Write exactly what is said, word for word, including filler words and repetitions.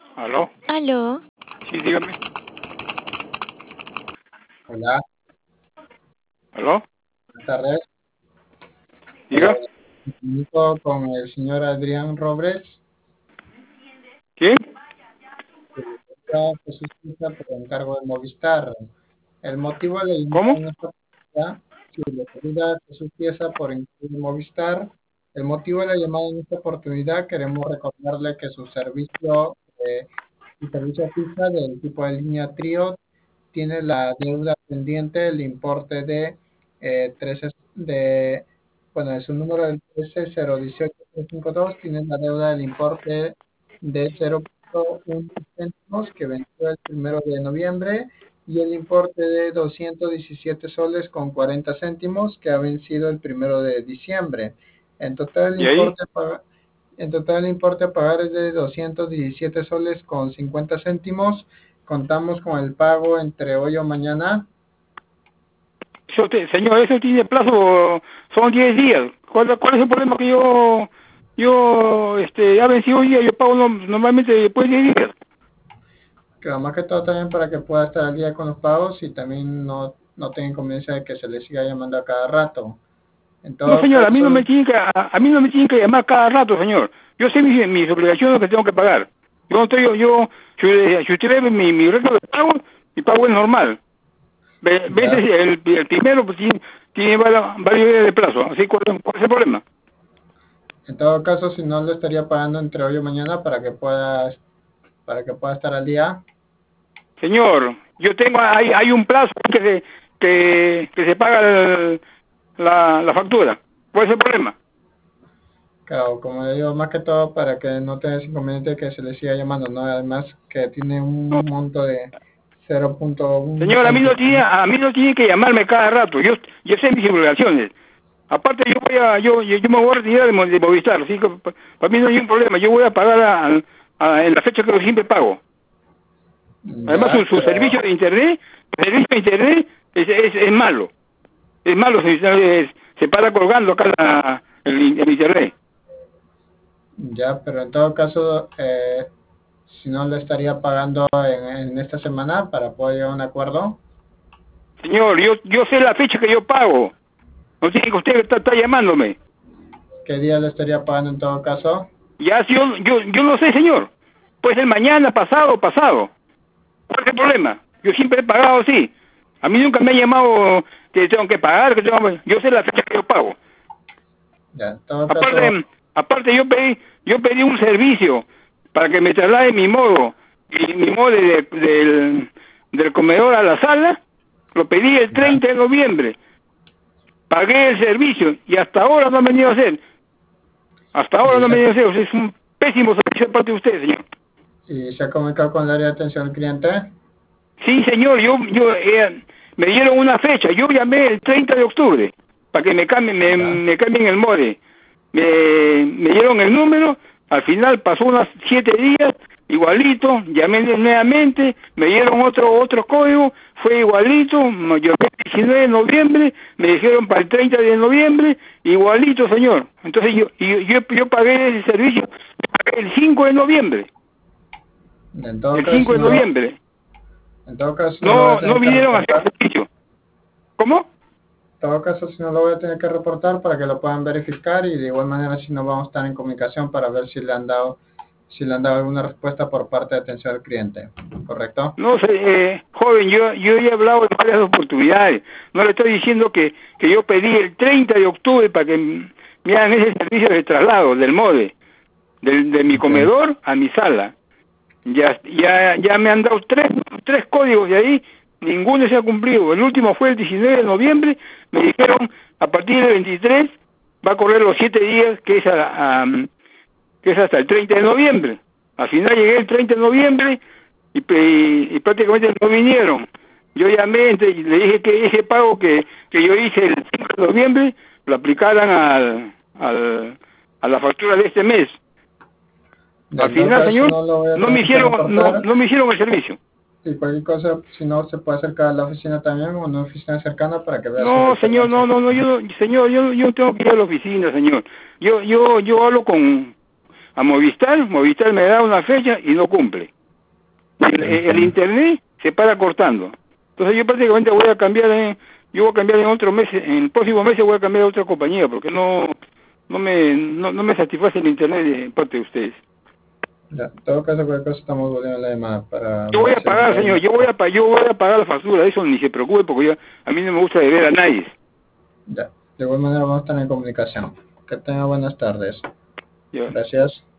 ¿Aló? ¿Aló? Sí, dígame. Hola, ¿Aló? buenas tardes. Diga. Eh, me comunico con el señor Adrián Robles, ¿Quién? que está Jesús Piza por encargo de Movistar. El motivo de la llamada ¿Cómo? en esta oportunidad, sí, le saluda Jesús Pieza por encargo de Movistar. El motivo de la llamada en esta oportunidad, queremos recordarle que su servicio, eh, su servicio fija del tipo de línea Trio tiene la deuda pendiente, el importe de eh, trece, de, bueno, es un número del trece cero dieciocho cincuenta y dos, tiene la deuda del importe de cero punto uno céntimos que venció el primero de noviembre y el importe de doscientos diecisiete soles con cuarenta céntimos que ha vencido el primero de diciembre. En total el ¿Y ahí? importe a pagar, en total el importe a pagar es de doscientos diecisiete soles con cincuenta céntimos. Contamos con el pago entre hoy o mañana. Eso te- señor, eso tiene plazo, son diez días. ¿Cuál, cuál es el problema que yo, yo, este, ya vencí hoy día, yo pago no- normalmente después de diez días? Que más que todo también para que pueda estar al día con los pagos y también no, no tenga inconveniencia de que se le siga llamando a cada rato. En No, todo señor, a mí no me caso, tienen que, a, a mí no me tienen que llamar cada rato, señor. Yo sé mis, mis obligaciones que tengo que pagar. Yo no estoy, yo, yo si, si usted ve mi, mi récord de pago, mi pago es normal. Ve- ya, Veces el, el primero pues, tiene, tiene vari- varios días de plazo. Así, ¿cuál, cuál es el problema? en todo caso, si no lo estaría pagando entre hoy o mañana para que pueda, para que pueda estar al día. Señor, yo tengo, hay, hay un plazo que se, que, que se paga el- la, la factura. ¿Cuál es el problema? Claro, como le digo, más que todo para que no tenga inconveniente de que se le siga llamando, ¿no? Además que tiene No, un monto de cero punto uno señor, a mí no céntimos. tiene, a mí no tiene que llamarme cada rato. Yo, yo sé mis obligaciones. Aparte yo voy a, yo, yo, yo me voy a retirar de, Mo- de Movistar, así que pa- para mí no hay un problema. Yo voy a pagar a- a- en la fecha que yo siempre pago. Además su, Ya, su servicio pero de internet, el servicio de internet es, es, es malo. Es malo, se, se, se para colgando acá la- el, el internet. Ya, pero en todo caso, eh, si no le estaría pagando en, en esta semana para poder llegar a un acuerdo, Señor, yo, yo sé la fecha que yo pago. No tiene que usted está, está llamándome. ¿qué día le estaría pagando en todo caso? Ya, si yo, yo, yo no sé, señor. Puede ser mañana, pasado, pasado. ¿Cuál es el problema? Yo siempre he pagado así. A mí nunca me ha llamado que tengo que pagar, que tengo... Yo sé la fecha que yo pago. Ya, en todo caso, Aparte, aparte yo pedí, yo pedí un servicio para que me traslade mi modo, y mi modo de- del, del comedor a la sala, lo pedí el ya, treinta de noviembre. Pagué el servicio y hasta ahora no han venido a hacer. Hasta ahora y no se, han venido a hacer. O sea, es un pésimo servicio de parte de usted, señor. y se ha comunicado con el área de atención al cliente, Sí, señor, yo, yo eh, me dieron una fecha. Yo llamé el treinta de octubre para que me cambien, me, ya, me cambien el mode. Me, me dieron el número. Al final pasó unos siete días, igualito. Llamé nuevamente, me dieron otro otro código, fue igualito. me- Yo el diecinueve de noviembre, me dijeron para el treinta de noviembre, igualito, señor. Entonces yo yo, yo, yo pagué ese servicio pagué el cinco de noviembre. en todo El caso, cinco si de no lo, noviembre. en todo caso, si no lo voy a No, no tener que vinieron a hacer reportar, en servicio. ¿Cómo? todo caso, si no lo voy a tener que reportar para que lo puedan verificar y de igual manera si no vamos a estar en comunicación para ver si le han dado, si le han dado alguna respuesta por parte de atención al cliente, ¿correcto? No sé, eh, joven, yo yo he hablado en varias oportunidades. No le estoy diciendo que, que yo pedí el treinta de octubre para que m- me hagan ese servicio de traslado del MODE, del, de mi Entiendo. comedor a mi sala. Ya ya ya me han dado tres tres códigos de ahí, ninguno se ha cumplido. El último fue el diecinueve de noviembre, me dijeron a partir del veintitrés va a correr los siete días que es a, a- que es hasta el treinta de noviembre. Al final llegué el treinta de noviembre y, pe- y prácticamente no vinieron. Yo llamé ente- y le dije que ese pago que, que yo hice el cinco de noviembre lo aplicaran al, al, a la factura de este mes. Al En todo final, caso, señor, no lo voy a no me tener que hicieron no reportar no me hicieron el servicio. y cualquier cosa, si no, se puede acercar a la oficina también o una oficina cercana para que vea su No, reporte señor, en su no, no, no, caso. yo, señor, yo, yo no tengo que ir a la oficina, señor. Yo, yo, yo hablo con a Movistar, Movistar me da una fecha y no cumple. el, el internet se para cortando. Entonces yo prácticamente voy a cambiar en, yo voy a cambiar en otro mes, en el próximo mes voy a cambiar a otra compañía porque no no me no, no me satisface el internet de parte de ustedes. Ya, en todo caso, cualquier cosa estamos volviendo la llamada para... Yo voy a pagar, señor, yo voy a pa- yo voy a pagar la factura, eso ni se preocupe porque yo, a mí no me gusta deber a nadie. Ya, de igual manera vamos a estar en comunicación. Que tenga buenas tardes. Ya. Gracias.